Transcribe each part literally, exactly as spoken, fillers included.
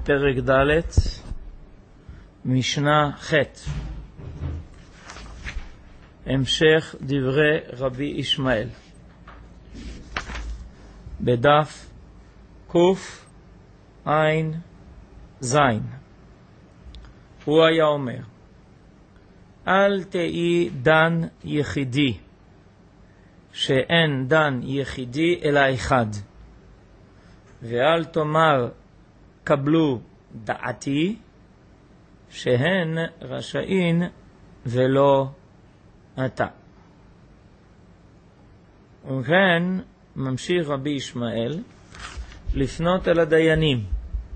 פרק ד' משנה ח'. המשך דברי רבי ישמעאל בדף קוף עין זין. הוא היה אומר, אל תהי דן יחידי, שאין דן יחידי אלא אחד, ואל תאמר קבלו דעתי, שהן רשאין ולא אתה. וכן ממשיך רבי ישמעאל לפנות אל הדיינים,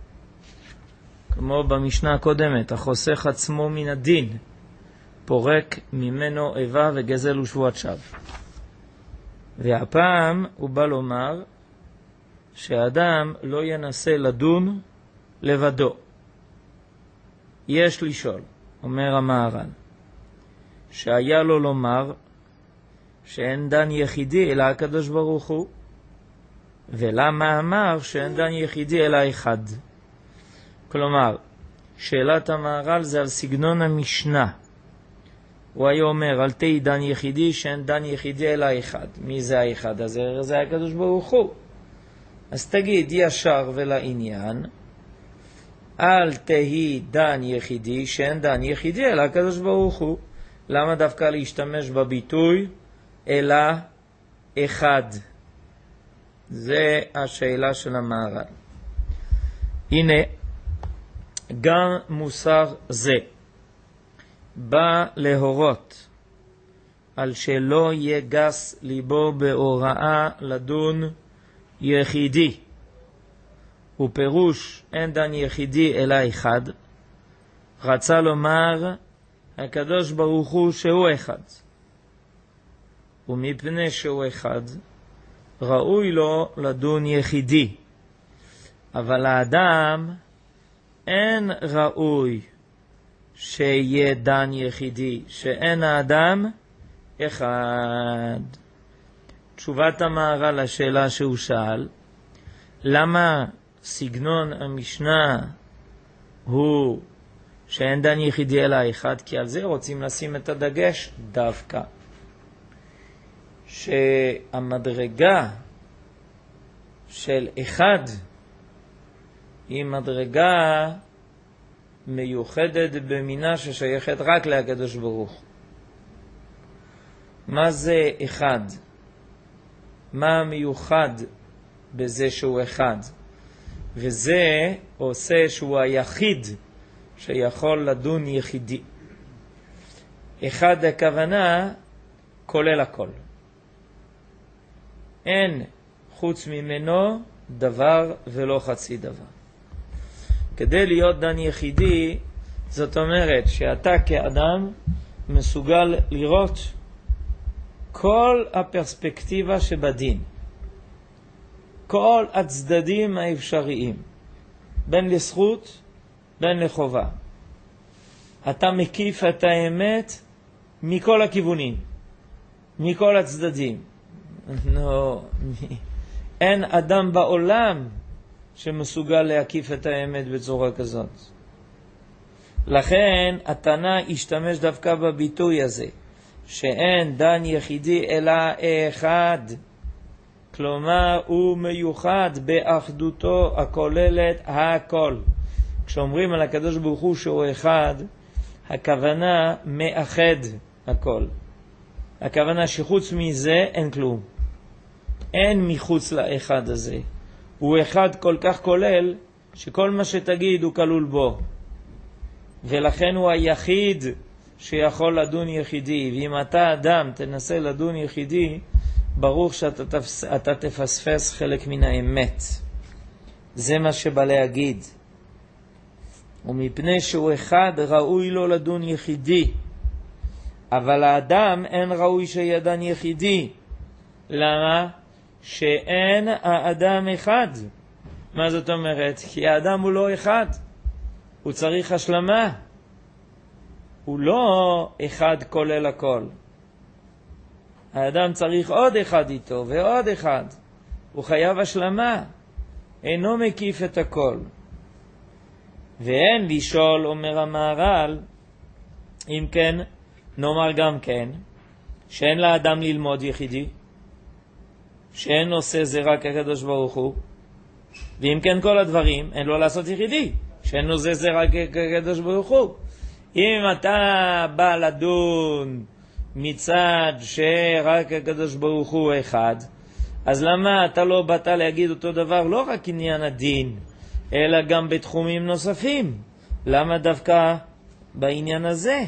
כמו במשנה הקודמת, החוסך עצמו מן הדין פורק ממנו איבה וגזל ושבועת שווא. והפעם הוא בא לומר שאדם לא ינסה לדון לבדו. יש לשאול, אומר המהר"ל, שהיה לו לומר שאין דן יחידי אלא הקדוש ברוך הוא, ולמה אמר שאין דן יחידי אלא אחד? כלומר, שאלת המהר"ל זה על סגנון המשנה. הוא היה אומר, אל תהי דן יחידי, שאין דן יחידי אלא אחד. מי זה האחד הזה? זה הקדוש ברוך הוא. אז תגיד ישר ולעניין, אל תהי דן יחידי, שאין דן יחידי אלא הקדוש ברוך הוא. למה דווקא להשתמש בביטוי אלא אחד? זה השאלה של המהר"ל. הנה, גם מוסר זה בא להורות על שלא יהיה גס ליבו בהוראה לדון יחידי. ופירוש אין דן יחידי אלא אחד, רצה לומר הקדוש ברוך הוא שהוא אחד, ומפני שהוא אחד ראוי לו לדון יחידי. אבל האדם אין ראוי שיהיה דן יחידי, שאין האדם אחד. תשובת המהר"ל לשאלה שהוא שאל, למה סגנון המשנה הוא שאין דן יחידי אלא אחד? כי על זה רוצים לשים את הדגש דווקא, שהמדרגה של אחד היא מדרגה מיוחדת במינה ששייכת רק לקדוש ברוך. מה זה אחד? מה מיוחד בזה שהוא אחד? וזה עושה שהוא היחיד שיכול לדון יחידי. אחד הכוונה כולל הכל, אין חוץ ממנו דבר ולא חצי דבר. כדי להיות דן יחידי, זאת אומרת שאתה כאדם מסוגל לראות כל הפרספקטיבה שבדין, כל הצדדים האפשריים, בין לזכות בין לחובה. אתה מקיף את האמת מכל הכיוונים, מכל הצדדים. לא, אין אדם בעולם שמסוגל להקיף את האמת בצורה כזאת. לכן התנא השתמש דווקא בביטוי הזה, שאין דן יחידי אלא אחד. כלומר, הוא מיוחד באחדותו הכוללת הכל. כשאומרים על הקדוש ברוך הוא שהוא אחד, הכוונה מאחד הכל. הכוונה שחוץ מזה אין כלום. אין מחוץ לאחד הזה. הוא אחד כל כך כולל שכל מה שתגיד הוא כלול בו. ולכן הוא היחיד שיכול לדון יחידי. ואם אתה אדם תנסה לדון יחידי, ברור שאתה תפס, אתה תפספס חלק מן האמת. זה מה שבא להגיד. ומפני שהוא אחד ראוי לו לדון יחידי. אבל האדם אין ראוי שיהיה דן יחידי. למה? שאין האדם אחד. מה זאת אומרת? כי האדם הוא לא אחד. הוא צריך השלמה. הוא לא אחד כולל הכל. האדם צריך עוד אחד איתו ועוד אחד. הוא חייב השלמה. אינו מקיף את הכל. ואין לשאול, אומר המהר"ל, אם כן, נאמר גם כן, שאין לאדם ללמוד יחידי, שאין עושה זה רק הקדוש ברוך הוא, ואם כן כל הדברים, אין לו לעשות יחידי, שאין עושה זה רק הקדוש ברוך הוא. אם אתה בא לדון מצד שרק הקדוש ברוך הוא אחד, אז למה אתה לא באת להגיד אותו דבר, לא רק עניין הדין, אלא גם בתחומים נוספים? למה דווקא בעניין הזה?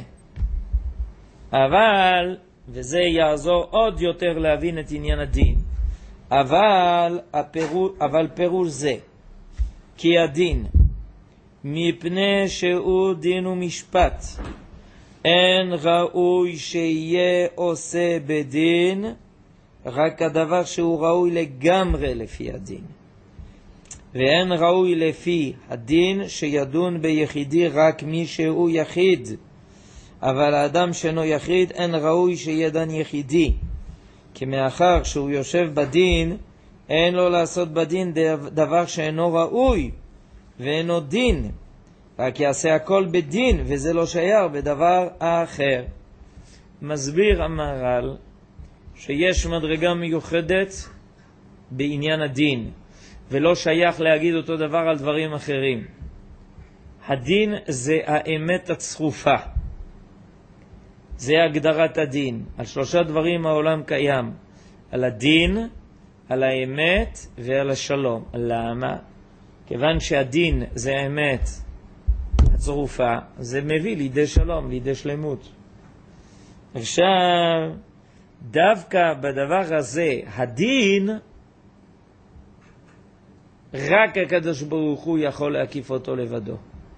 אבל, וזה יעזור עוד יותר להבין את עניין הדין, אבל, הפירוש, אבל פירוש זה, כי הדין, מפני שהוא דין ומשפט, אין ראוי שיהיה עושה בדין, רק הדבר שהוא ראוי לגמרי לפי הדין. ואין ראוי לפי הדין שידון ביחידי רק מי שהוא יחיד. אבל האדם שאינו יחיד אין ראוי שיהיה דן יחידי. כי מאחר שהוא יושב בדין, אין לו לעשות בדין דבר שאינו ראוי ואינו דין. רק יעשה הכל בדין, וזה לא שייך בדבר אחר. מסביר המהר"ל שיש מדרגה מיוחדת בעניין הדין, ולא שייך להגיד אותו דבר על דברים אחרים. הדין זה האמת הצרופה. זה הגדרת הדין. על שלושה דברים העולם קיים. על הדין, על האמת ועל השלום. למה? כיוון שהדין זה האמת הצרופה, זה מביא לידי שלום, לידי שלמות. עכשיו, דווקא בדבר הזה, הדין, רק הקדוש ברוך הוא יכול להקיף אותו לבדו.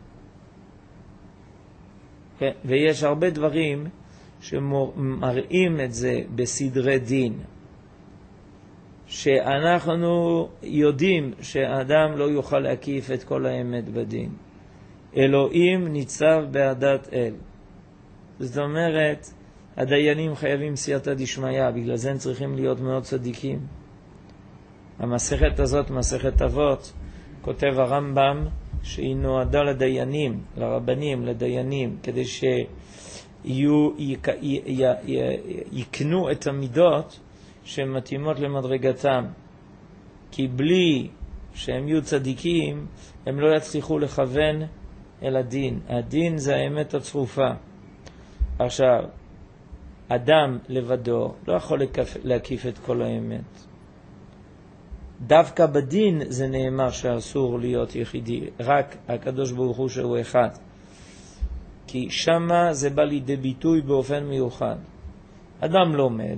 כן? ויש הרבה דברים שמראים את זה בסדרי דין, שאנחנו יודעים שהאדם לא יוכל להקיף את כל האמת בדין. אלוהים ניצב בעדת אל. זאת אומרת, הדיינים חייבים סייעתא דשמיא, בגלל זה הם צריכים להיות מאוד צדיקים. המסכת הזאת, מסכת אבות, כותב הרמב"ם שהיא נועדה לדיינים, לרבנים, לדיינים, כדי שיהיו, יקנו את המידות שמתאימות למדרגתם. כי בלי שהם יהיו צדיקים, הם לא יצליחו לכוון אל הדין. הדין זה האמת הצרופה. עכשיו, אדם לבדו לא יכול להקיף את כל האמת. דווקא בדין זה נאמר שאסור להיות יחידי, רק הקדוש ברוך הוא שהוא אחד. כי שמה זה בא לידי ביטוי באופן מיוחד. אדם לומד,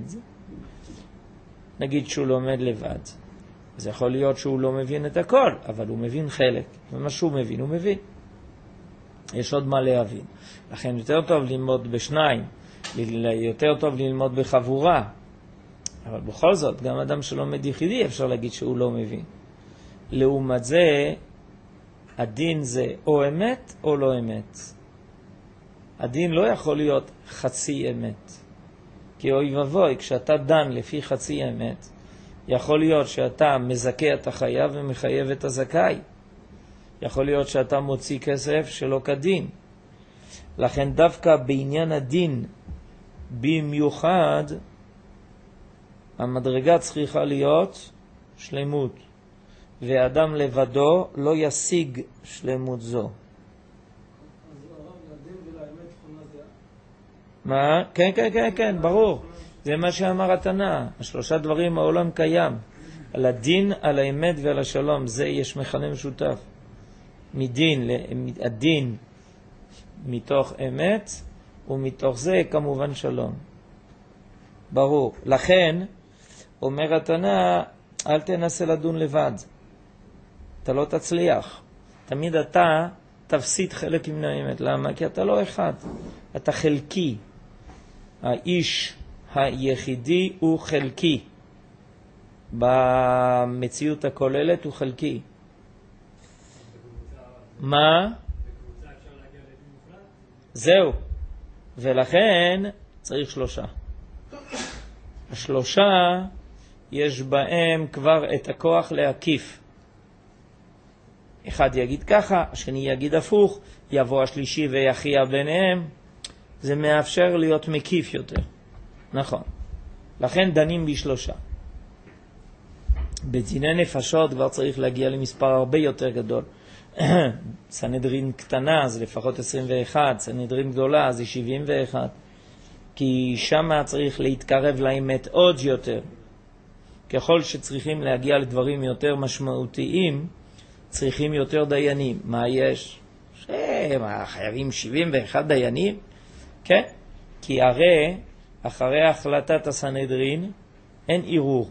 נגיד שהוא לומד לבד. אז יכול להיות שהוא לא מבין את הכל, אבל הוא מבין חלק. ומה שהוא מבין, הוא מבין. יש עוד מה להבין. לכן יותר טוב ללמוד בשניים, יותר טוב ללמוד בחבורה. אבל בכל זאת, גם אדם שלומד יחידי אפשר להגיד שהוא לא מבין. לעומת זה, הדין זה או אמת או לא אמת. הדין לא יכול להיות חצי אמת. כי אוי ובוי, כשאתה דן לפי חצי אמת, יכול להיות שאתה מזכה את החייב ומחייב את הזכאי. יכול להיות שאתה מוציא כסף שלא כדין. לכן דווקא בעניין הדין במיוחד, המדרגה צריכה להיות שלמות. ואדם לבדו לא ישיג שלמות זו. מה? כן, כן, כן, כן, ברור. זה מה שאמר התנא. השלושה דברים העולם קיים. על הדין, על האמת ועל השלום. זה יש מכנה משותף. מדין, הדין מתוך אמת, ומתוך זה כמובן שלום. ברור. לכן, אומר התנא, אל תנסה לדון לבד. אתה לא תצליח. תמיד אתה תפסיד חלק מן האמת. למה? כי אתה לא אחד. אתה חלקי. האיש היחידי הוא חלקי. במציאות הכוללת הוא חלקי. מה? זהו. ולכן צריך שלושה. השלושה יש בהם כבר את הכוח להקיף. אחד יגיד ככה, השני יגיד הפוך, יבוא השלישי ויכריע ביניהם. זה מאפשר להיות מקיף יותר. נכון. לכן דנים בשלושה. בדיני נפשות כבר צריך להגיע למספר הרבה יותר גדול. סנהדרין קטנה זה לפחות עשרים ואחת, סנהדרין גדולה זה שבעים ואחת. כי שם צריך להתקרב לאמת עוד יותר. ככל שצריכים להגיע לדברים יותר משמעותיים, צריכים יותר דיינים. מה יש? שמה, חייבים שבעים ואחת דיינים? כן? כי הרי אחרי החלטת הסנהדרין אין ערעור.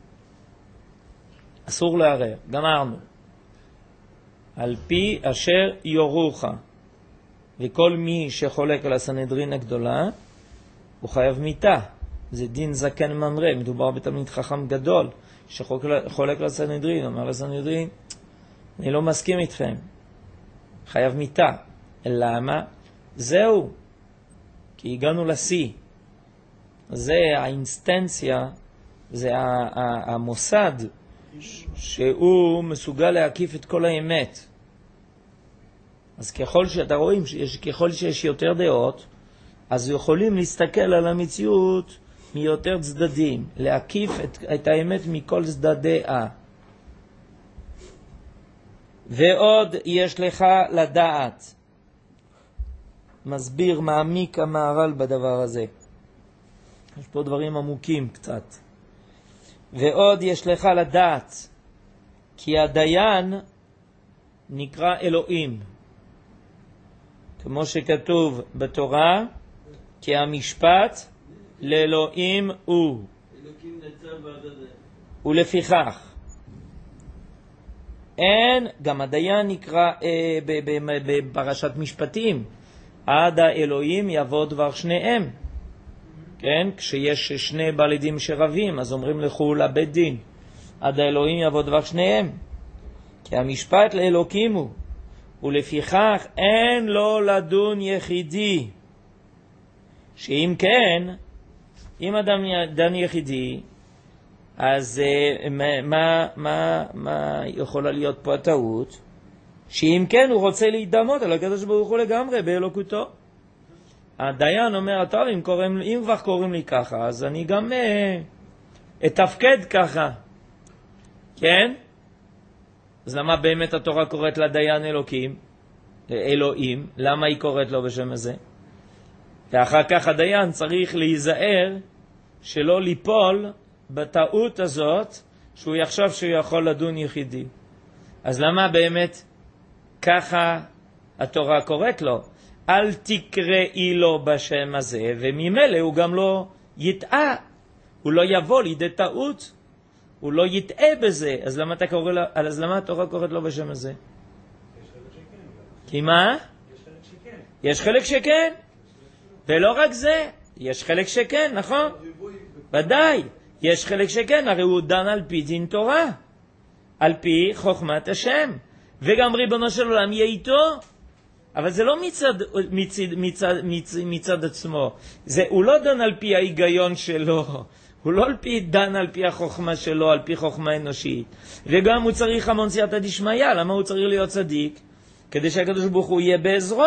אסור לערער. גמרנו. על פי אשר יורוך. וכל מי שחולק על הסנהדרין הגדולה, הוא חייב מיתה. זה דין זקן ממרא. מדובר בתלמיד חכם גדול שחולק על הסנהדרין. אומר לסנהדרין, אני לא מסכים איתכם. חייב מיתה. למה? זהו. כי הגענו לשיא. זה האינסטנציה, זה המוסד שהוא מסוגל להקיף את כל האמת. אז ככל שאתה רואים, שיש, ככל שיש יותר דעות, אז יכולים להסתכל על המציאות מיותר צדדים, להקיף את, את האמת מכל צדדיה. ועוד יש לך לדעת. מסביר, מעמיק המהר"ל בדבר הזה. יש פה דברים עמוקים קצת. ועוד יש לך לדעת, כי הדיין נקרא אלוהים. כמו שכתוב בתורה, כי המשפט לאלוהים הוא. ולפיכך, אין, גם הדיין נקרא אה, בפרשת משפטים, עד האלוהים יבוא דבר שניהם. כן? כשיש שני בעלי דין שרבים, אז אומרים לכו לבית דין. עד האלוהים יבוא דבר שניהם. כי המשפט לאלוקים הוא. ולפיכך אין לו לדון יחידי. שאם כן, אם אדם דן יחידי, אז מה, מה, מה, מה יכולה להיות פה הטעות? שאם כן הוא רוצה להידמות על הקדוש ברוך הוא לגמרי באלוקותו. הדיין אומר, טוב, אם, קוראים, אם כבר קוראים לי ככה, אז אני גם אה, אתפקד ככה. כן? אז למה באמת התורה קוראת לדיין אלוקים? אלוהים. למה היא קוראת לו בשם הזה? ואחר כך הדיין צריך להיזהר שלא ליפול בטעות הזאת שהוא יחשב שהוא יכול לדון יחידי. אז למה באמת ככה התורה קוראת לו? אל תקראי לו בשם הזה, וממילא הוא גם לא יטעה, הוא לא יבוא לידי טעות, הוא לא יטעה בזה. אז למה אתה קורא לו, אז למה התורה קוראת לו בשם הזה? יש חלק שכן. כי מה? יש חלק שכן. יש חלק שכן. ולא רק זה, יש חלק שכן, נכון? ודאי, יש חלק שכן, הרי הוא דן על פי דין תורה, על פי חוכמת השם, וגם ריבונו של עולם יהיה איתו. אבל זה לא מצד, מצד, מצד, מצד, מצד עצמו. זה, הוא לא דן על פי ההיגיון שלו. הוא לא על פי דן על פי החוכמה שלו, על פי חוכמה אנושית. וגם הוא צריך המון סייעתא דשמיא. למה הוא צריך להיות צדיק? כדי שהקדוש ברוך הוא יהיה בעזרו.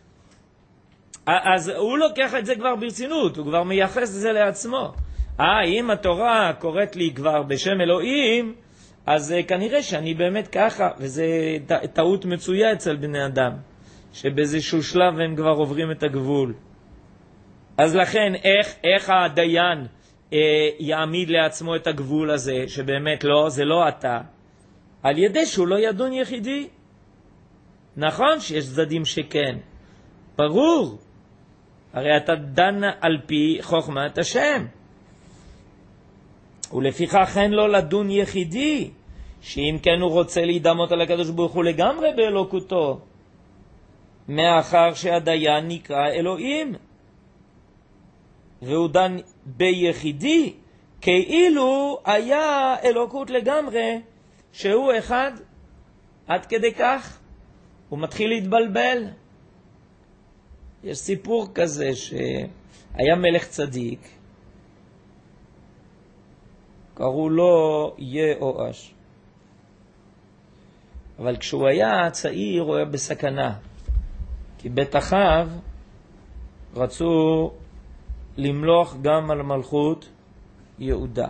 אז הוא לוקח את זה כבר ברצינות. הוא כבר מייחס את זה לעצמו. אה, אם התורה קוראת לי כבר בשם אלוהים, אז כנראה שאני באמת ככה. וזה טעות מצויה אצל בני אדם. שבאיזשהו שלב הם כבר עוברים את הגבול. אז לכן, איך, איך הדיין אה, יעמיד לעצמו את הגבול הזה, שבאמת לא, זה לא אתה, על ידי שהוא לא ידון יחידי. נכון שיש צדדים שכן, ברור, הרי אתה דן על פי חוכמת השם. ולפיכך אין לו לדון יחידי, שאם כן הוא רוצה להידמות על הקדוש ברוך הוא לגמרי באלוקותו, מאחר שהדיין נקרא אלוהים, והוא דן ביחידי, כאילו היה אלוקות לגמרי, שהוא אחד. עד כדי כך הוא מתחיל להתבלבל. יש סיפור כזה שהיה מלך צדיק, קראו לו יהואש. אבל כשהוא היה צעיר הוא היה בסכנה. כי בית אחיו רצו למלוך גם על מלכות יהודה.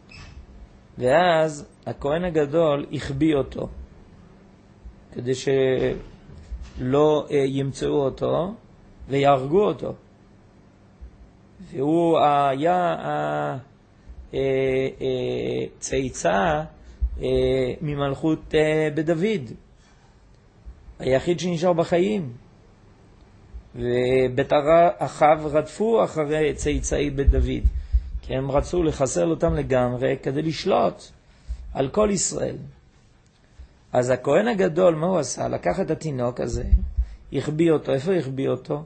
ואז הכהן הגדול החביא אותו, כדי שלא ימצאו אותו ויהרגו אותו. והוא היה צאצא ממלכות בדוד, היחיד שנשאר בחיים. ובית אחיו רדפו אחרי צאצאי בית דוד, כי הם רצו לחסל אותם לגמרי כדי לשלוט על כל ישראל. אז הכהן הגדול, מה הוא עשה? לקח את התינוק הזה, החביא אותו. איפה החביא אותו?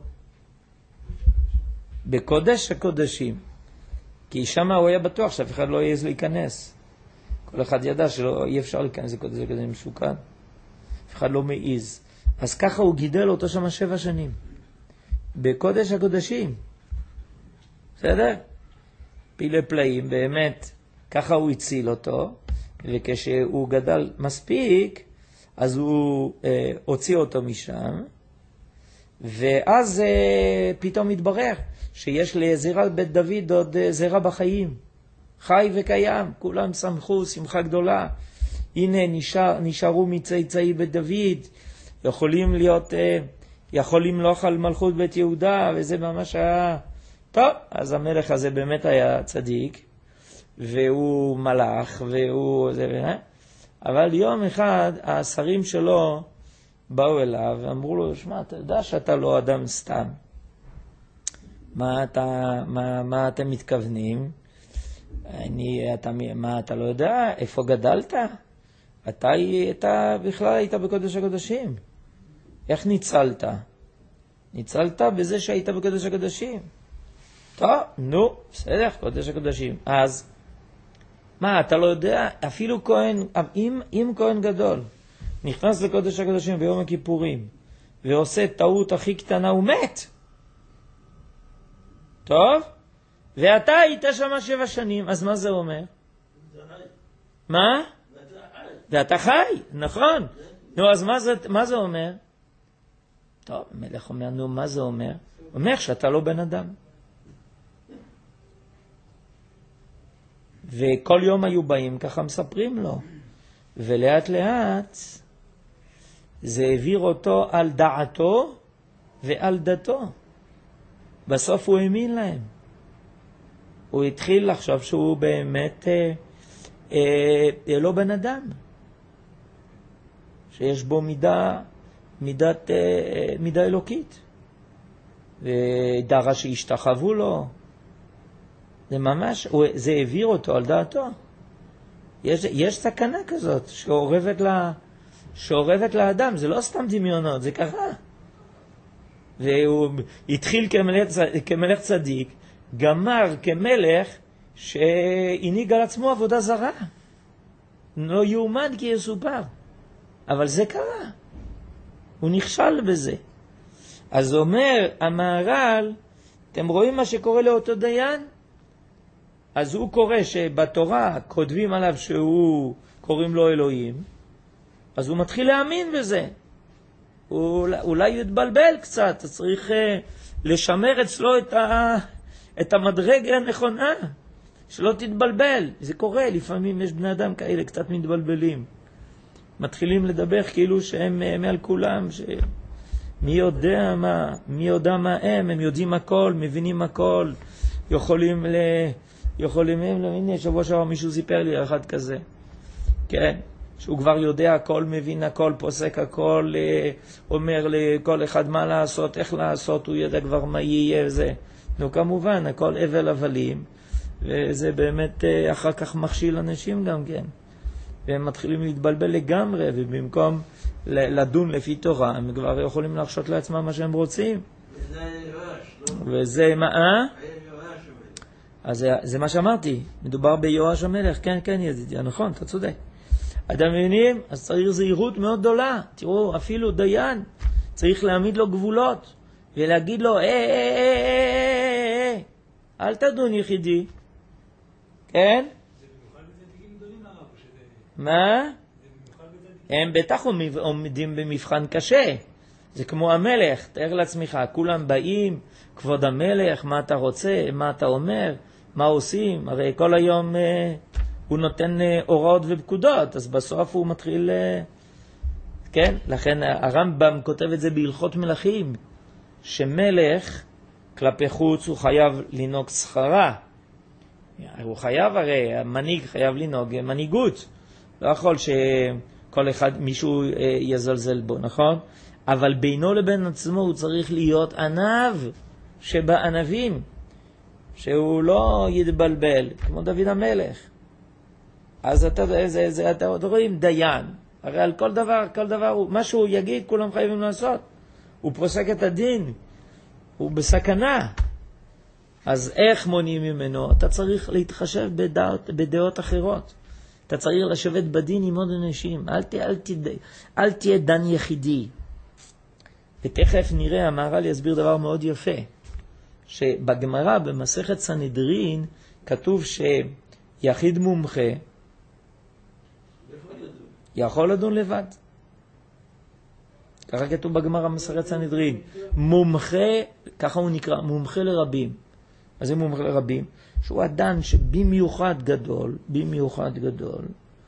בקודש הקודשים. כי שם הוא היה בטוח שאף אחד לא יעז להיכנס. כל אחד ידע שלא אי אפשר להיכנס לקודש הקודשים, משוקן. אף אחד לא מעיז. אז ככה הוא גידל אותו שם שבע שנים. בקודש הקודשים. בסדר? פילי פלאים, באמת, ככה הוא הציל אותו, וכשהוא גדל מספיק, אז הוא אה, הוציא אותו משם, ואז אה, פתאום התברר שיש לזרע בית דוד עוד אה, זרע בחיים, חי וקיים, כולם שמחו, שמחה גדולה. הנה נשאר, נשארו מצאצאי בית דוד, יכולים להיות, אה, יכולים למלוך על מלכות בית יהודה, וזה ממש היה טוב. אז המלך הזה באמת היה צדיק, והוא מלאך, והוא זה, אבל יום אחד השרים שלו באו אליו ואמרו לו, שמע, אתה יודע שאתה לא אדם סתם. מה אתה, מה, מה אתם מתכוונים? אני, אתה, מה, אתה לא יודע? איפה גדלת? אתה, אתה בכלל היית בקודש הקודשים. איך ניצלת? ניצלת בזה שהיית בקודש הקודשים. טוב, נו, בסדר, קודש הקודשים. אז, מה, אתה לא יודע? אפילו כהן, אם, אם כהן גדול נכנס לקודש הקודשים ביום הכיפורים ועושה טעות הכי קטנה, הוא מת. טוב? ואתה היית שם שבע שנים, אז מה זה אומר? מה? ואתה חי, נכון. נו, אז מה זה, מה זה אומר? טוב, המלך אומר, נו, מה זה אומר? אומר שאתה לא בן אדם. וכל יום היו באים, ככה מספרים לו. ולאט לאט זה העביר אותו על דעתו ועל דתו. בסוף הוא האמין להם. הוא התחיל לחשוב שהוא באמת אה, אה, לא בן אדם. שיש בו מידה, מידת, אה, מידה אלוקית. ודרה שהשתחוו לו. זה ממש, זה העביר אותו על דעתו. יש, יש סכנה כזאת שעורבת, לה, שעורבת לאדם, זה לא סתם דמיונות, זה קרה. והוא התחיל כמלך, כמלך צדיק, גמר כמלך שהנהיג על עצמו עבודה זרה. לא יאומן כי יסופר. אבל זה קרה. הוא נכשל בזה. אז אומר המהר"ל, אתם רואים מה שקורה לאותו דיין? אז הוא קורא שבתורה כותבים עליו שהוא, קוראים לו אלוהים, אז הוא מתחיל להאמין בזה. הוא, אולי יתבלבל קצת, צריך לשמר אצלו את, ה, את המדרגה הנכונה, שלא תתבלבל. זה קורה, לפעמים יש בני אדם כאלה קצת מתבלבלים. מתחילים לדבר כאילו שהם מעל כולם, שמי יודע מה, מי יודע מה הם, הם יודעים הכל, מבינים הכל, יכולים ל... יכולים הם, הנה, שבוע שעבר מישהו סיפר לי אחד כזה, כן, שהוא כבר יודע הכל, מבין הכל, פוסק הכל, אומר לכל אחד מה לעשות, איך לעשות, הוא יודע כבר מה יהיה, זה. נו, כמובן, הכל אבל הבלים, וזה באמת אחר כך מכשיל אנשים גם כן. והם מתחילים להתבלבל לגמרי, ובמקום לדון לפי תורה, הם כבר יכולים לחשות לעצמם מה שהם רוצים. וזה יואש, לא? וזה מה, אה? אז זה, זה מה שאמרתי, מדובר ביואש המלך, כן, כן, ידידי, נכון, אתה צודק. אתם מבינים? אז צריך זהירות מאוד גדולה. תראו, אפילו דיין צריך להעמיד לו גבולות, ולהגיד לו, אה, אה, אה, אה, אה, אה, אל תדון יחידי. כן? זה במיוחד בצדיקים גדולים הרב, שזה... מה? זה במיוחד בצדיקים הם בטח עומדים במבחן קשה. זה כמו המלך, תאר לעצמך, כולם באים, כבוד המלך, מה אתה רוצה, מה אתה אומר, מה עושים, הרי כל היום אה, הוא נותן אה, הוראות ופקודות, אז בסוף הוא מתחיל, אה, כן, לכן הרמב"ם כותב את זה בהלכות מלכים, שמלך כלפי חוץ הוא חייב לנהוג שכרה, הוא חייב הרי, המנהיג חייב לנהוג מנהיגות, לא יכול שכל אחד, מישהו אה, יזלזל בו, נכון? אבל בינו לבין עצמו הוא צריך להיות ענב שבענבים, שהוא לא יתבלבל, כמו דוד המלך. אז אתה, זה, זה, אתה עוד רואים דיין, הרי על כל דבר, כל דבר, מה שהוא יגיד, כולם חייבים לעשות. הוא פוסק את הדין, הוא בסכנה. אז איך מונעים ממנו? אתה צריך להתחשב בדעות, בדעות אחרות. אתה צריך לשבת בדין עם עוד אנשים, אל, ת, אל, ת, אל תהיה דן יחידי. ותכף נראה, המהר"ל יסביר דבר מאוד יפה, שבגמרא במסכת סנהדרין כתוב שיחיד מומחה יכול לדון לבד. ככה כתוב בגמרא במסכת סנהדרין. מומחה, ככה הוא נקרא, מומחה לרבים. אז זה מומחה לרבים, שהוא אדם שבמיוחד גדול, במיוחד גדול,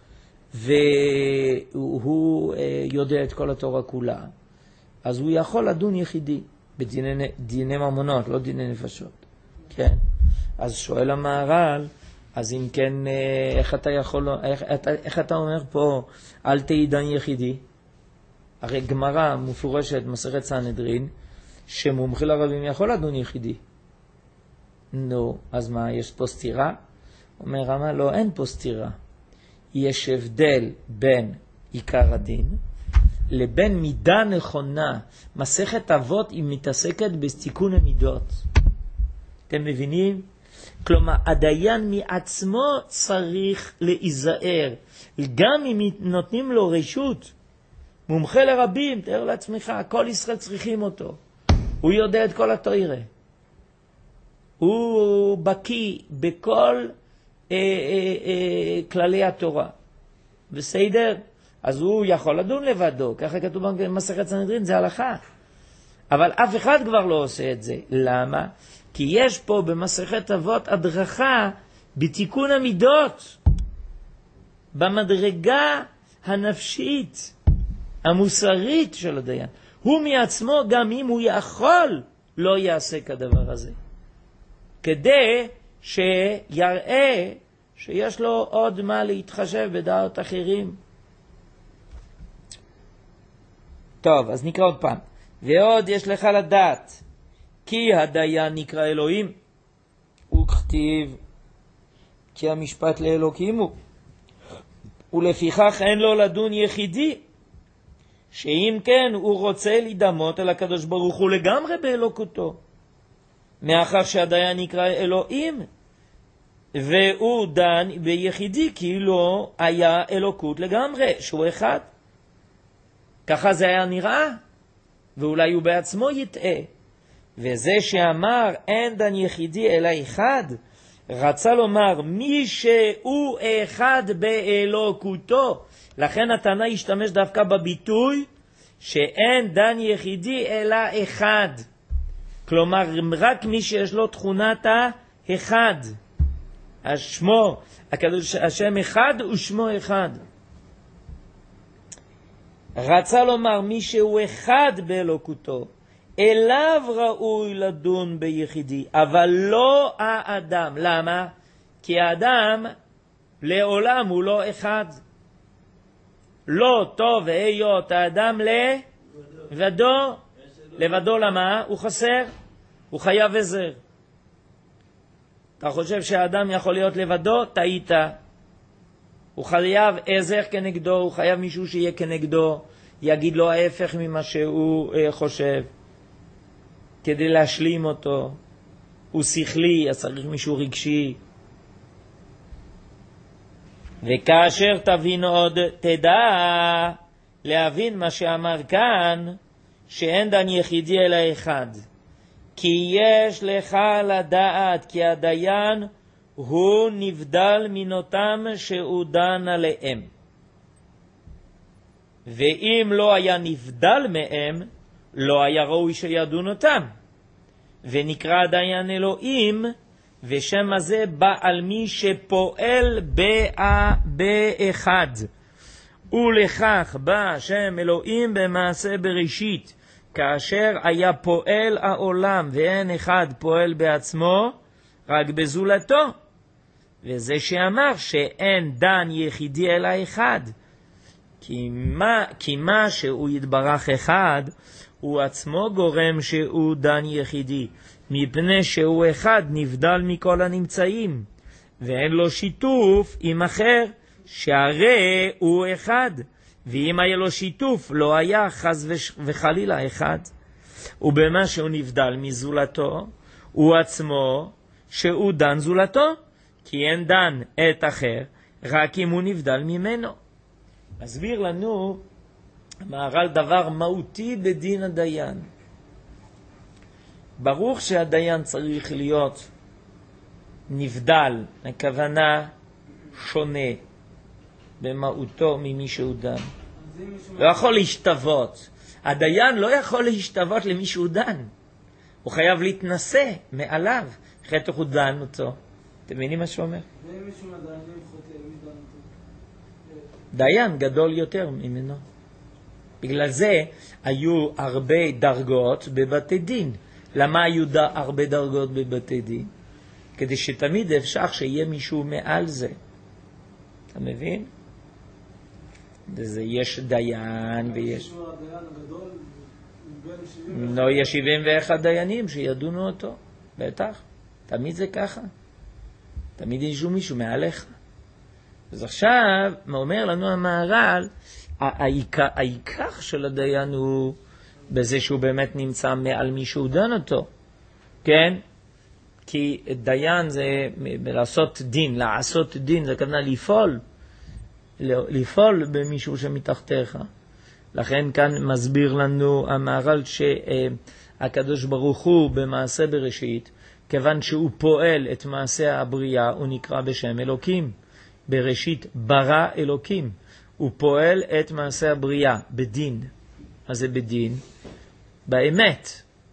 והוא יודע את כל התורה כולה. אז הוא יכול לדון יחידי בדיני דיני ממונות, לא דיני נפשות. כן? אז שואל המהר"ל, אז אם כן, איך אתה יכול, איך, איך אתה אומר פה, אל תהי דן יחידי? הרי גמרא מפורשת, מסכת סנהדרין, שמומחה לרבים יכול לדון יחידי. נו, אז מה, יש פה סתירה? אומר רמה, לא, אין פה סתירה. יש הבדל בין עיקר הדין, לבין מידה נכונה. מסכת אבות היא מתעסקת בתיקון המידות. אתם מבינים? כלומר, הדיין מעצמו צריך להיזהר. גם אם נותנים לו רשות, מומחה לרבים, תאר לעצמך, כל ישראל צריכים אותו. הוא יודע את כל התורה. הוא בקיא בכל אה, אה, אה, כללי התורה. בסדר? אז הוא יכול לדון לבדו, ככה כתוב במסכת סנהדרין, זה הלכה. אבל אף אחד כבר לא עושה את זה. למה? כי יש פה במסכת אבות הדרכה בתיקון המידות, במדרגה הנפשית, המוסרית של הדיין. הוא מעצמו, גם אם הוא יכול, לא יעשה כדבר הזה. כדי שיראה שיש לו עוד מה להתחשב בדעות אחרים. טוב, אז נקרא עוד פעם. ועוד יש לך לדעת, כי הדיין נקרא אלוהים, וכתיב, כי המשפט לאלוקים הוא, ולפיכך אין לו לדון יחידי, שאם כן הוא רוצה להידמות אל הקדוש ברוך הוא לגמרי באלוקותו, מאחר שהדיין נקרא אלוהים, והוא דן ביחידי כאילו היה אלוקות לגמרי, שהוא אחד. ככה זה היה נראה, ואולי הוא בעצמו יטעה. וזה שאמר אין דן יחידי אלא אחד, רצה לומר מי שהוא אחד באלוקותו. לכן התנא השתמש דווקא בביטוי שאין דן יחידי אלא אחד. כלומר רק מי שיש לו תכונת האחד. השמו, הקדוש, השם אחד ושמו אחד. רצה לומר מי שהוא אחד באלוקותו, אליו ראוי לדון ביחידי, אבל לא האדם. למה? כי האדם לעולם הוא לא אחד. לא טוב והיות האדם לבדו. לבדו למה? הוא חסר, הוא חייב עזר. אתה חושב שהאדם יכול להיות לבדו? טעית. הוא חייב עזר כנגדו, הוא חייב מישהו שיהיה כנגדו, יגיד לו ההפך ממה שהוא uh, חושב, כדי להשלים אותו. הוא שכלי, אז צריך מישהו רגשי. וכאשר תבין עוד, תדע להבין מה שאמר כאן, שאין דן יחידי אלא אחד. כי יש לך לדעת כי הדיין הוא נבדל מן אותם שהוא דן עליהם. ואם לא היה נבדל מהם, לא היה ראוי שידון אותם. ונקרא דיין אלוהים, ושם הזה בא על מי שפועל באחד. ולכך בא שם אלוהים במעשה בראשית, כאשר היה פועל העולם, ואין אחד פועל בעצמו, רק בזולתו. וזה שאמר שאין דן יחידי אלא אחד. כי מה, כי מה שהוא יתברך אחד, הוא עצמו גורם שהוא דן יחידי, מפני שהוא אחד נבדל מכל הנמצאים, ואין לו שיתוף עם אחר, שהרי הוא אחד, ואם היה לו שיתוף לא היה חס וחלילה אחד. ובמה שהוא נבדל מזולתו, הוא עצמו שהוא דן זולתו, כי אין דן את אחר, רק אם הוא נבדל ממנו. מסביר לנו המהר"ל דבר מהותי בדין הדיין. ברור שהדיין צריך להיות נבדל, הכוונה שונה במהותו ממי שהוא דן. לא יכול להשתוות. הדיין לא יכול להשתוות למי שהוא דן. הוא חייב להתנסה מעליו, אחרת הוא דן אותו. אתם מבינים מה שהוא אומר? ואם מישהו מהדיינים חוטא, מי דן אותו? דיין גדול יותר ממנו. בגלל זה היו הרבה דרגות בבתי דין. למה היו ד... הרבה דרגות בבתי דין? כדי שתמיד אפשר שיהיה מישהו מעל זה. אתה מבין? וזה יש דיין ויש... הדיין הגדול בין שבעים לא, יש שבעים ואחד דיינים שידונו אותו. בטח. תמיד זה ככה. תמיד יש מישהו מעליך. אז עכשיו, מה אומר לנו המהר"ל, העיקר, העיקר של הדיין הוא בזה שהוא באמת נמצא מעל מישהו דן אותו. כן? כי דיין זה לעשות דין, לעשות דין, זה כוונה לפעול. לפעול במישהו שמתחתיך. לכן כאן מסביר לנו המהר"ל שהקדוש ברוך הוא במעשה בראשית, כיוון שהוא פועל את מעשה הבריאה, הוא נקרא בשם אלוקים. בראשית ברא אלוקים. הוא פועל את מעשה הבריאה בדין. אז זה בדין. באמת.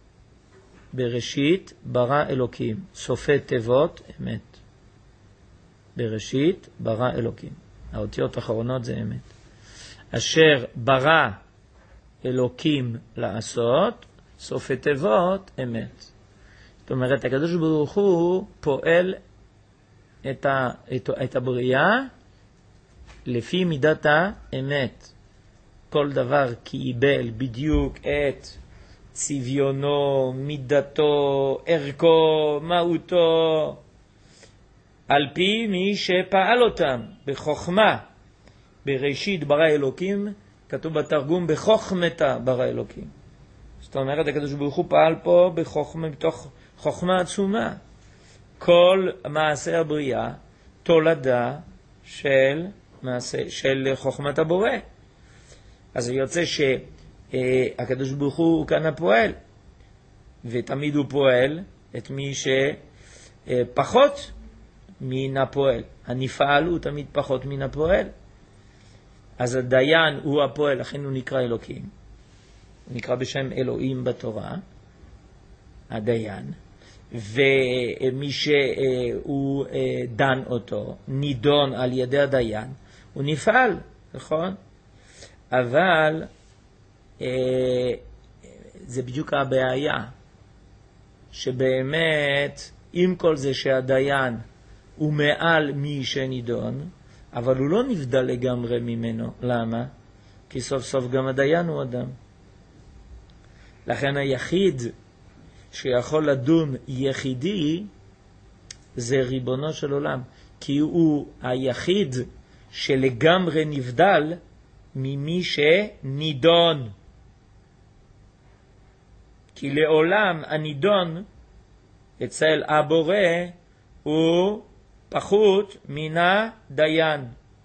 בראשית ברא אלוקים. סופי תיבות אמת. בראשית ברא אלוקים. האותיות האחרונות זה אמת. אשר ברא אלוקים לעשות, סופי תיבות אמת. זאת אומרת, הקדוש ברוך הוא פועל את, ה, את, את הבריאה לפי מידת האמת. כל דבר קיבל בדיוק את צביונו, מידתו, ערכו, מהותו, על פי מי שפעל אותם בחוכמה. בראשית ברא אלוקים, כתוב בתרגום בחוכמתה ברא אלוקים. זאת אומרת, הקדוש ברוך הוא פעל פה בחוכמה, בתוך חוכמה עצומה. כל מעשה הבריאה תולדה של מעשה של חוכמת הבורא. אז יוצא שהקדוש ברוך הוא כאן הפועל, ותמיד הוא פועל את מי שפחות מן הפועל. הנפעל הוא תמיד פחות מן הפועל. אז הדיין הוא הפועל, לכן הוא נקרא אלוקים. הוא נקרא בשם אלוהים בתורה, הדיין. ומי שהוא דן אותו, נידון על ידי הדיין, הוא נפעל, נכון? אבל זה בדיוק הבעיה, שבאמת עם כל זה שהדיין הוא מעל מי שנידון, אבל הוא לא נבדל לגמרי ממנו. למה? כי סוף סוף גם הדיין הוא אדם. לכן היחיד שיכול לדון יחידי זה ריבונו של עולם, כי הוא היחיד שלגמרי נבדל ממי שנידון. כי לעולם הנידון אצל הבורא הוא פחות מן הדיין.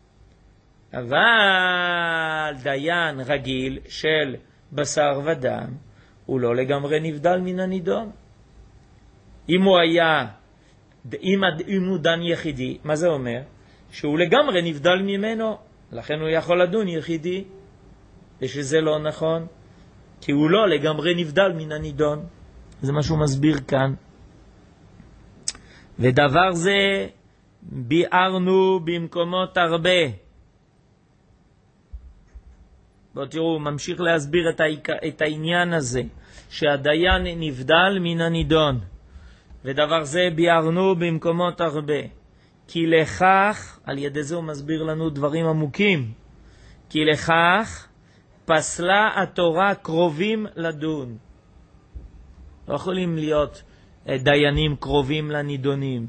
אבל דיין רגיל של בשר ודם הוא לא לגמרי נבדל מן הנידון. אם הוא היה, אם, אם הוא דן יחידי, מה זה אומר? שהוא לגמרי נבדל ממנו, לכן הוא יכול לדון יחידי. ושזה לא נכון, כי הוא לא לגמרי נבדל מן הנידון. זה מה שהוא מסביר כאן. ודבר זה ביארנו במקומות הרבה. בואו תראו, הוא ממשיך להסביר את, העיק... את העניין הזה, שהדיין נבדל מן הנידון. ודבר זה ביארנו במקומות הרבה. כי לכך, על ידי זה הוא מסביר לנו דברים עמוקים, כי לכך פסלה התורה קרובים לדון. לא יכולים להיות דיינים קרובים לנידונים.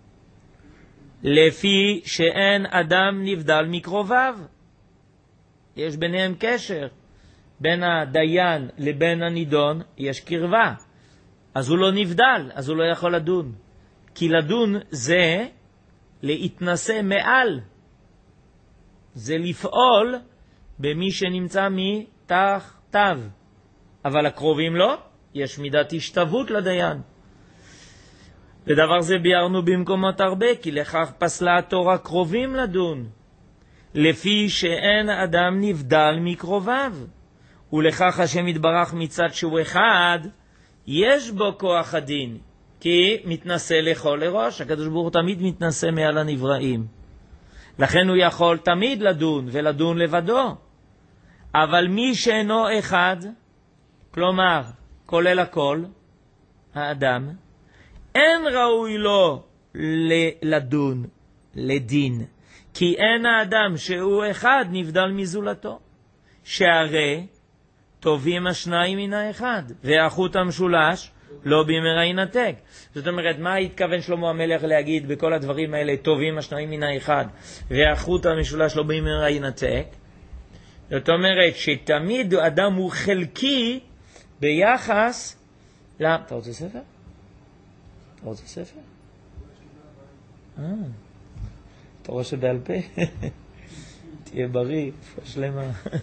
לפי שאין אדם נבדל מקרוביו. יש ביניהם קשר. בין הדיין לבין הנידון יש קרבה. אז הוא לא נבדל, אז הוא לא יכול לדון. כי לדון זה להתנסה מעל. זה לפעול במי שנמצא מתחתיו. אבל הקרובים לא, יש מידת השתוות לדיין. ודבר זה ביארנו במקומות הרבה, כי לכך פסלה התורה קרובים לדון, לפי שאין אדם נבדל מקרוביו. ולכך השם יתברך מצד שהוא אחד, יש בו כוח הדין, כי מתנסה לכל לראש. הקדוש ברוך הוא תמיד מתנסה מעל הנבראים. לכן הוא יכול תמיד לדון ולדון לבדו. אבל מי שאינו אחד, כלומר, כולל הכל, האדם, אין ראוי לו לדון, לדין, כי אין האדם שהוא אחד נבדל מזולתו. שהרי טובים השניים מן האחד, והחוט המשולש לא במהרה ינתק. זאת אומרת, מה התכוון שלמה המלך להגיד בכל הדברים האלה, טובים השניים מן האחד, והחוט המשולש לא במהרה ינתק? זאת אומרת שתמיד אדם הוא חלקי ביחס ל... אתה רוצה ספר? אתה רוצה ספר? אה, אתה רואה שבעל פה? תהיה בריא, תפוע שלמה.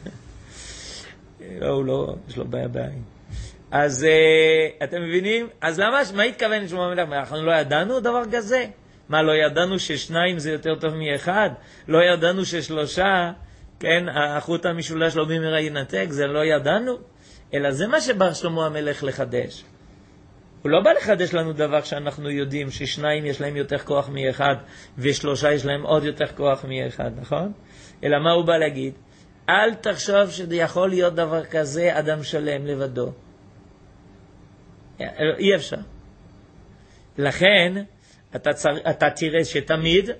לא, הוא לא, יש לו בעיה בעין. אז uh, אתם מבינים? אז למה, מה התכוון שלמה המלך? אנחנו לא ידענו דבר כזה? מה, לא ידענו ששניים זה יותר טוב מאחד? לא ידענו ששלושה, כן, החוט המשולש לא במהרה ינתק? זה לא ידענו? אלא זה מה שבא שלמה המלך לחדש. הוא לא בא לחדש לנו דבר שאנחנו יודעים ששניים יש להם יותר כוח מאחד, ושלושה יש להם עוד יותר כוח מאחד, נכון? אלא מה הוא בא להגיד? אל תחשוב שיכול להיות דבר כזה אדם שלם לבדו. אי אפשר. לכן אתה, צר... אתה תראה שתמיד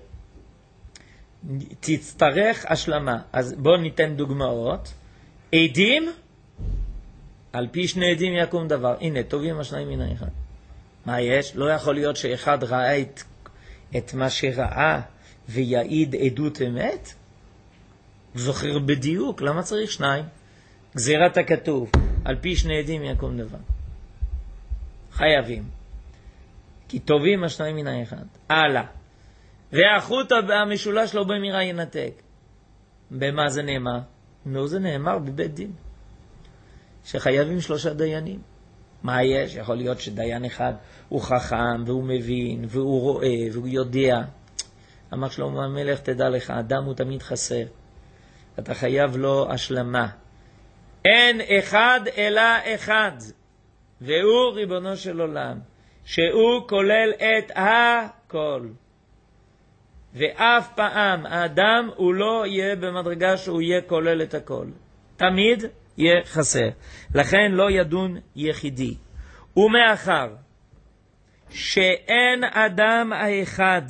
תצטרך השלמה. אז בואו ניתן דוגמאות. עדים, על פי שני עדים יקום דבר. הנה, טובים השניים מן האחד. מה יש? לא יכול להיות שאחד ראה את, את מה שראה ויעיד עדות אמת? זוכר בדיוק, למה צריך שניים? גזירת הכתוב, על פי שני עדים יקום דבר. חייבים. כי טובים השניים מן האחד. הלאה. והחוט המשולש לא במהרה ינתק. במה זה נאמר? נו, זה נאמר בבית דין. שחייבים שלושה דיינים. מה יש? יכול להיות שדיין אחד הוא חכם והוא מבין והוא רואה והוא יודע. אמר שלמה המלך, תדע לך, אדם הוא תמיד חסר. אתה חייב לו השלמה. אין אחד אלא אחד, והוא ריבונו של עולם, שהוא כולל את הכל. ואף פעם האדם הוא לא יהיה במדרגה שהוא יהיה כולל את הכל. תמיד יהיה חסר. לכן לא ידון יחידי. ומאחר שאין אדם האחד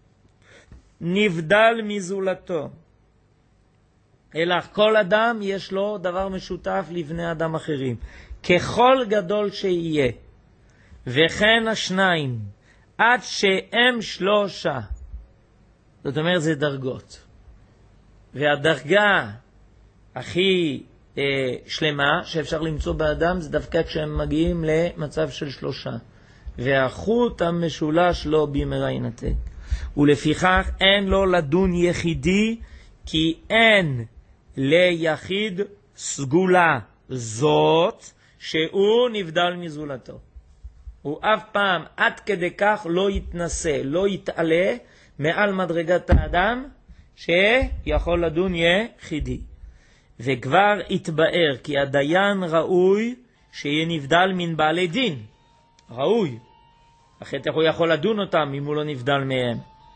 נבדל מזולתו, אלא כל אדם יש לו דבר משותף לבני אדם אחרים, ככל גדול שיהיה, וכן השניים, עד שהם שלושה. זאת אומרת, זה דרגות. והדרגה הכי אה, שלמה שאפשר למצוא באדם, זה דווקא כשהם מגיעים למצב של שלושה. והחוט המשולש לא במהרה ינתק. ולפיכך אין לו לדון יחידי, כי אין ליחיד סגולה זאת שהוא נבדל מזולתו. הוא אף פעם עד כדי כך לא יתנסה, לא יתעלה מעל מדרגת האדם שיכול לדון יחידי. וכבר התבאר כי הדיין ראוי שיהיה נבדל מן בעלי דין. ראוי. אחרת הוא יכול לדון אותם אם הוא לא נבדל מהם.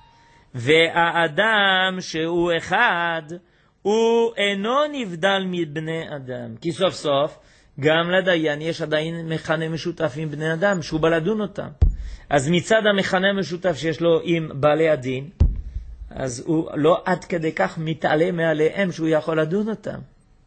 והאדם שהוא אחד, הוא אינו נבדל מבני אדם. כי סוף סוף, גם לדיין יש עדיין מכנה משותף עם בני אדם, שהוא בא לדון אותם. אז מצד המכנה משותף שיש לו עם בעלי הדין, אז הוא לא עד כדי כך מתעלה מעליהם שהוא יכול לדון אותם.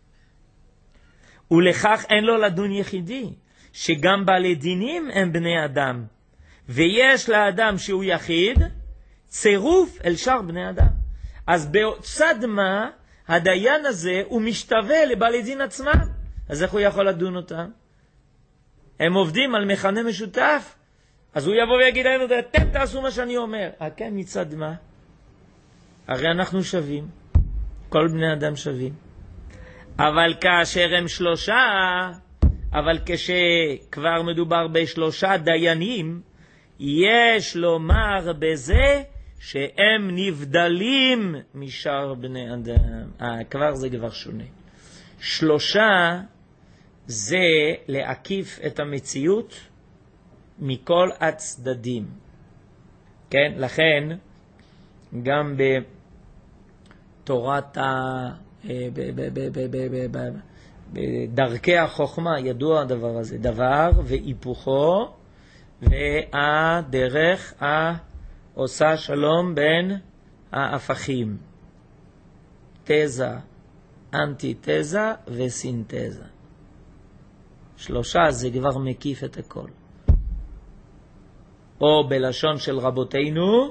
ולכך אין לו לדון יחידי, שגם בעלי דינים הם בני אדם. ויש לאדם שהוא יחיד, צירוף אל שאר בני אדם. אז בצד מה, הדיין הזה הוא משתווה לבעלי דין עצמם. אז איך הוא יכול לדון אותם? הם עובדים על מכנה משותף, אז הוא יבוא ויגיד לנו, אתם תעשו מה שאני אומר. אה, כן, מצד מה? הרי אנחנו שווים. כל בני אדם שווים. אבל כאשר הם שלושה, אבל כשכבר מדובר בשלושה דיינים, יש לומר בזה שהם נבדלים משאר בני אדם. אה, כבר זה כבר שונה. שלושה זה להקיף את המציאות מכל הצדדים. כן? לכן, גם בתורת ה... בדרכי החוכמה ידוע הדבר הזה. דבר והיפוכו והדרך העושה שלום בין ההפכים. תזה, אנטיתזה וסינתזה. שלושה זה כבר מקיף את הכל. או בלשון של רבותינו,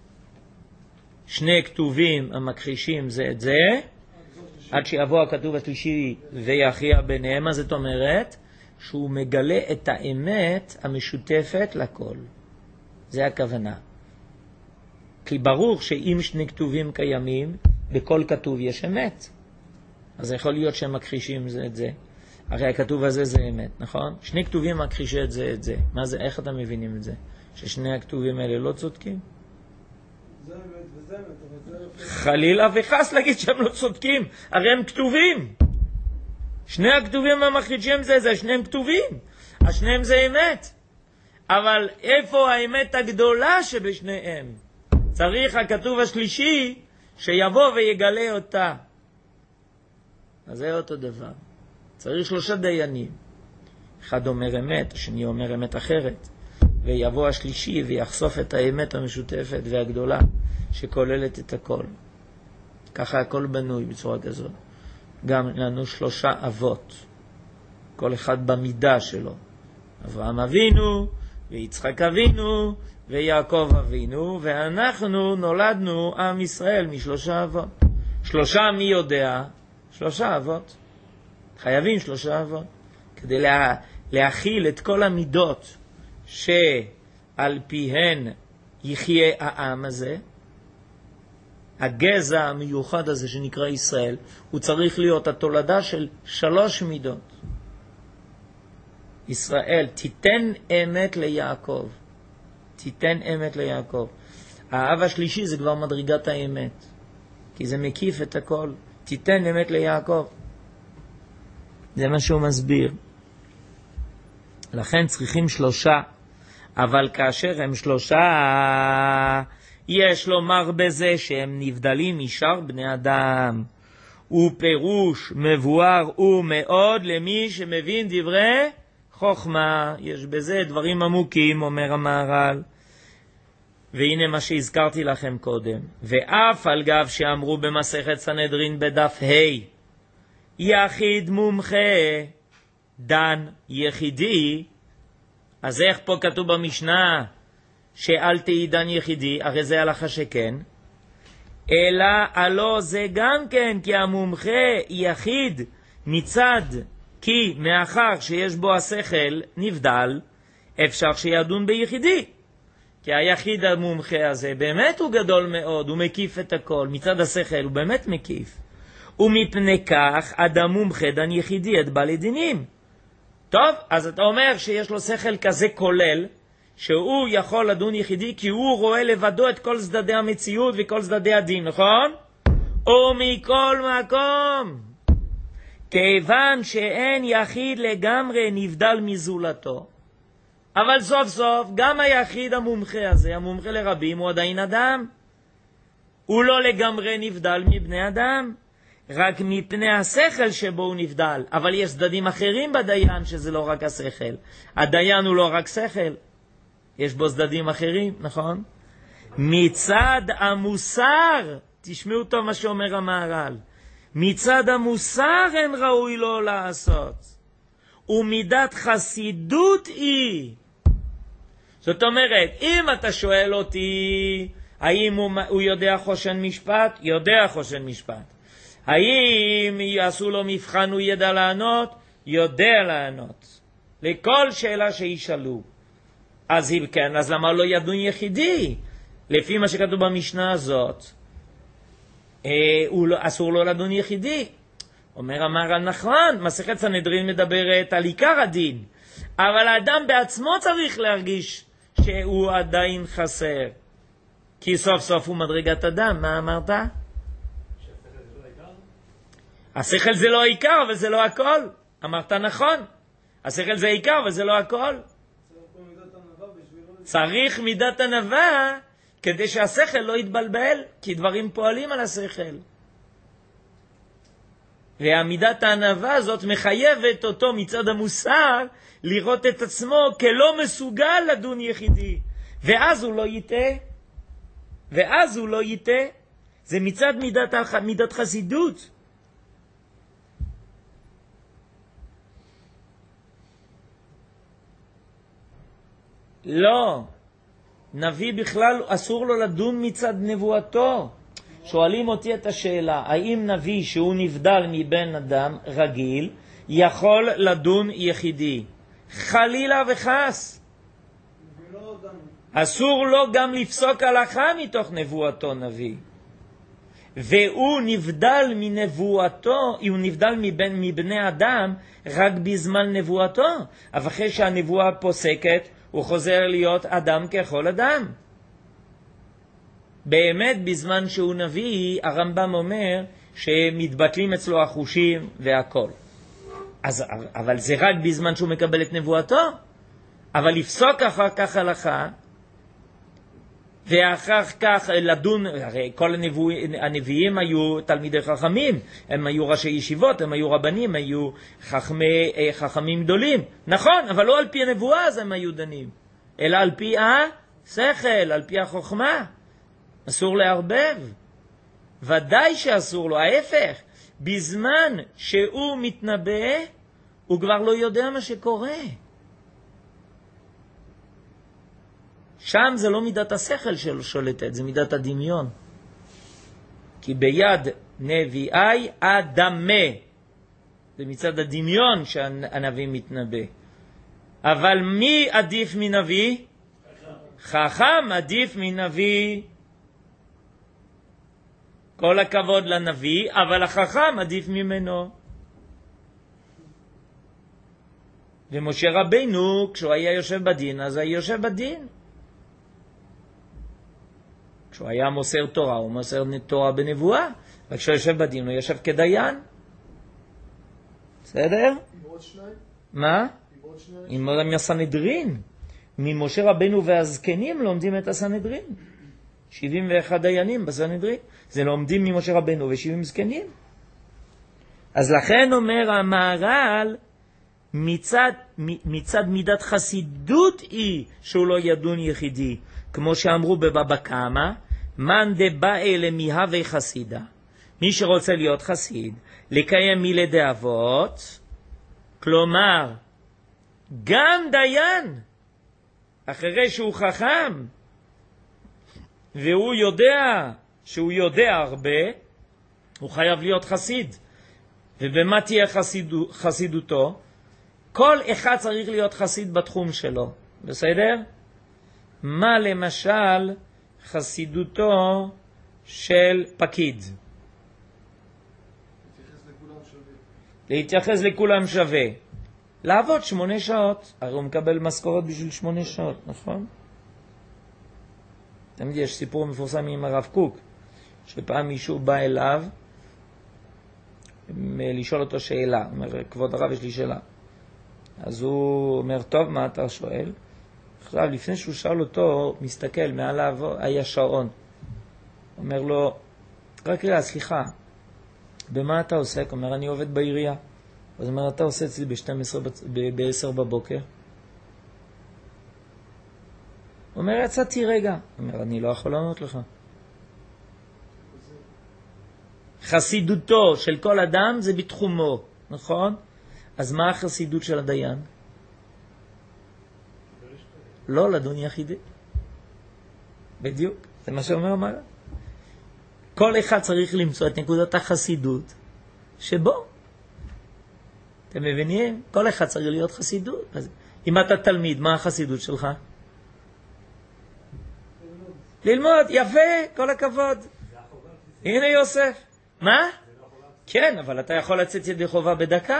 שני כתובים המכחישים זה את זה, עד שיבוא הכתוב השלישי ויכריע ביניהם. מה זאת אומרת? שהוא מגלה את האמת המשותפת לכל. זה הכוונה. כי ברור שאם שני כתובים קיימים, בכל כתוב יש אמת. אז יכול להיות שהם מכחישים זה את זה. הרי הכתוב הזה זה אמת, נכון? שני כתובים מכחישים את זה את זה. מה זה? איך אתם מבינים את זה? ששני הכתובים האלה לא צודקים? זה אמת וזה אמת, אבל זה... חלילה וחס להגיד שהם לא צודקים. הרי הם כתובים. שני הכתובים המכחישים זה זה, שניהם כתובים. השניהם זה אמת. אבל איפה האמת הגדולה שבשניהם? צריך הכתוב השלישי שיבוא ויגלה אותה. אז זה אותו דבר. צריך שלושה דיינים. אחד אומר אמת, השני אומר אמת אחרת. ויבוא השלישי ויחשוף את האמת המשותפת והגדולה שכוללת את הכל. ככה הכל בנוי בצורה כזאת. גם לנו שלושה אבות. כל אחד במידה שלו. אברהם אבינו, ויצחק אבינו, ויעקב אבינו, ואנחנו נולדנו עם ישראל משלושה אבות. שלושה מי יודע? שלושה אבות. חייבים שלושה אבות. כדי לה, להכיל את כל המידות שעל פיהן יחיה העם הזה, הגזע המיוחד הזה שנקרא ישראל, הוא צריך להיות התולדה של שלוש מידות. ישראל, תיתן אמת ליעקב. תיתן אמת ליעקב. האב השלישי זה כבר מדרגת האמת. כי זה מקיף את הכל. תיתן אמת ליעקב. זה מה שהוא מסביר. לכן צריכים שלושה. אבל כאשר הם שלושה, יש לומר בזה שהם נבדלים משאר בני אדם. ופירוש מבואר ומאוד למי שמבין דברי חוכמה. יש בזה דברים עמוקים, אומר המהר"ל. והנה מה שהזכרתי לכם קודם. ואף על גב שאמרו במסכת סנהדרין בדף ה' יחיד מומחה דן יחידי, אז איך פה כתוב במשנה שאל תהי דן יחידי? הרי זה הלכה שכן. אלא הלא זה גם כן, כי המומחה יחיד מצד, כי מאחר שיש בו השכל נבדל, אפשר שידון ביחידי. כי היחיד המומחה הזה באמת הוא גדול מאוד, הוא מקיף את הכל, מצד השכל הוא באמת מקיף. ומפני כך אדם מומחה דן יחידי את בעלי דינים. טוב, אז אתה אומר שיש לו שכל כזה כולל, שהוא יכול לדון יחידי, כי הוא רואה לבדו את כל צדדי המציאות וכל צדדי הדין, נכון? ומכל מקום, כיוון שאין יחיד לגמרי נבדל מזולתו. אבל סוף סוף גם היחיד המומחה הזה, המומחה לרבים, הוא עדיין אדם. הוא לא לגמרי נבדל מבני אדם, רק מפני השכל שבו הוא נבדל. אבל יש צדדים אחרים בדיין שזה לא רק השכל. הדיין הוא לא רק שכל, יש בו צדדים אחרים, נכון? מצד המוסר, תשמעו טוב מה שאומר המהר"ל, מצד המוסר אין ראוי לו לעשות, ומידת חסידות היא. זאת אומרת, אם אתה שואל אותי האם הוא, הוא יודע חושן משפט, יודע חושן משפט. האם יעשו לו מבחן הוא ידע לענות, יודע לענות לכל שאלה שישאלו. אז אם כן, אז למה לא ידון יחידי? לפי מה שכתוב במשנה הזאת, אה, הוא לא, אסור לו לדון יחידי. אומר המהר"ל, נכון, מסכת סנהדרין מדברת על עיקר הדין, אבל האדם בעצמו צריך להרגיש שהוא עדיין חסר, כי סוף סוף הוא מדרגת אדם. מה אמרת? השכל זה לא העיקר, אבל זה לא הכל. אמרת נכון, השכל זה העיקר, אבל זה לא הכל. צריך מידת ענווה כדי שהשכל לא יתבלבל, כי דברים פועלים על השכל. והמידת הענווה הזאת מחייבת אותו מצד המוסר לראות את עצמו כלא מסוגל לדון יחידי, ואז הוא לא יטעה, ואז הוא לא יטעה. זה מצד מידת, מידת חסידות. לא, נביא בכלל אסור לו לדון מצד נבואתו. שואלים אותי את השאלה, האם נביא שהוא נבדל מבן אדם רגיל יכול לדון יחידי? חלילה וחס. אסור לו גם לפסוק הלכה מתוך נבואתו נביא. והוא נבדל מנבואתו, הוא נבדל מבן, מבני אדם רק בזמן נבואתו. אבל אחרי שהנבואה פוסקת, הוא חוזר להיות אדם ככל אדם. באמת בזמן שהוא נביא, הרמב"ם אומר שמתבטלים אצלו החושים והכל. אז, אבל זה רק בזמן שהוא מקבל את נבואתו. אבל לפסוק אחר כך הלכה, ואחר כך לדון, הרי כל הנבוא, הנביאים היו תלמידי חכמים, הם היו ראשי ישיבות, הם היו רבנים, היו חכמי, חכמים גדולים. נכון, אבל לא על פי הנבואה אז הם היו דנים, אלא על פי השכל, על פי החוכמה. אסור לערבב. ודאי שאסור לו, ההפך. בזמן שהוא מתנבא, הוא כבר לא יודע מה שקורה. שם זה לא מידת השכל שלו שולטת, זה מידת הדמיון. כי ביד נביאי אדמה. זה מצד הדמיון שהנביא מתנבא. אבל מי עדיף מנביא? חכם עדיף מנביא. כל הכבוד לנביא, אבל החכם עדיף ממנו. ומשה רבינו, כשהוא היה יושב בדין, אז היה יושב בדין. כשהוא היה מוסר תורה, הוא מוסר תורה בנבואה, וכשהוא יושב בדין, הוא יושב כדיין. בסדר? עם עוד שניים? מה? עם עוד שניים? עם עוד הסנהדרין. ממשה רבינו והזקנים לומדים את הסנהדרין. שבעים ואחד דיינים בסנהדרין. זה לומדים ממשה רבינו ושבעים זקנים. אז לכן אומר המהר"ל, מצד, מצד מידת חסידות היא שהוא לא ידון יחידי. כמו שאמרו בבבא קמא, מן דבאי למהווה חסידה. מי שרוצה להיות חסיד, לקיים מילי אבות, כלומר, גם דיין, אחרי שהוא חכם, והוא יודע שהוא יודע הרבה, הוא חייב להיות חסיד. ובמה תהיה חסידו, חסידותו? כל אחד צריך להיות חסיד בתחום שלו. בסדר? מה למשל חסידותו של פקיד? להתייחס לכולם שווה. לעבוד שמונה שעות. הרי הוא מקבל משכורת בשביל שמונה שעות, נכון? תמיד יש סיפור מפורסם עם הרב קוק, שפעם מישהו בא אליו לשאול אותו שאלה. הוא אומר, כבוד הרב, יש לי שאלה. אז הוא אומר, טוב, מה אתה שואל? עכשיו, לפני שהוא שאל אותו, מסתכל, מעליו היה שעון. הוא אומר לו, רק רגע, סליחה, במה אתה עוסק? הוא אומר, אני עובד בעירייה. אז הוא אומר, אתה עושה אצלי ב-עשר בבוקר? הוא אומר, יצאתי רגע. הוא אומר, אני לא יכול לענות לך. חסידותו של כל אדם זה בתחומו, נכון? אז מה החסידות של הדיין? לא לדון יחידי. בדיוק, זה מה שאומר אמר. כל אחד צריך למצוא את נקודת החסידות שבו. אתם מבינים? כל אחד צריך להיות חסידות. אז אם אתה תלמיד, מה החסידות שלך? ללמוד, יפה, כל הכבוד. הנה יוסף. מה? כן, אבל אתה יכול לצאת ידי חובה בדקה?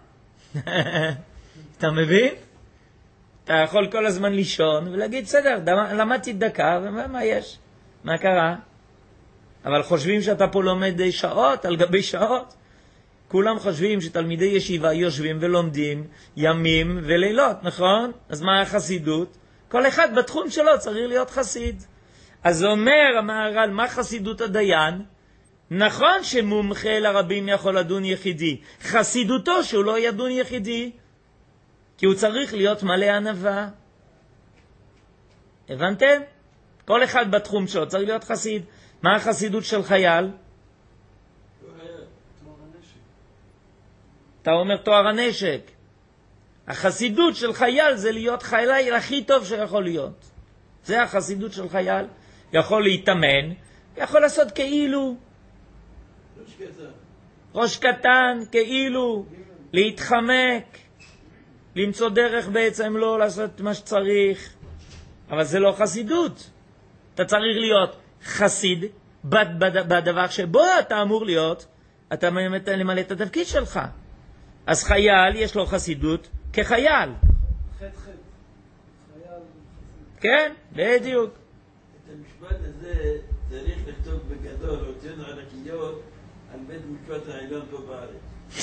אתה מבין? אתה יכול כל הזמן לישון ולהגיד, בסדר, למדתי דקה, ומה יש? מה קרה? אבל חושבים שאתה פה לומד שעות על גבי שעות. כולם חושבים שתלמידי ישיבה יושבים ולומדים ימים ולילות, נכון? אז מה החסידות? כל אחד בתחום שלו צריך להיות חסיד. אז אומר המהר"ל, מה חסידות הדיין? נכון שמומחה לרבים יכול לדון יחידי. חסידותו שהוא לא ידון יחידי. כי הוא צריך להיות מלא ענווה. הבנתם? כל אחד בתחום שלו צריך להיות חסיד. מה החסידות של חייל? אתה אומר תואר הנשק. החסידות של חייל זה להיות חייל הכי טוב שיכול להיות. זה החסידות של חייל. יכול להתאמן, יכול לעשות כאילו. ראש קטן. ראש קטן, כאילו. להתחמק. למצוא דרך בעצם לא לעשות מה שצריך. אבל זה לא חסידות. אתה צריך להיות חסיד בדבר שבו אתה אמור להיות, אתה למלא את התפקיד שלך. אז חייל יש לו חסידות כחייל. חט חט. חייל. כן, בדיוק. את המשפט הזה צריך לכתוב בגדול, הוצאנו ענקיות על בית משפט העליון פה בארץ.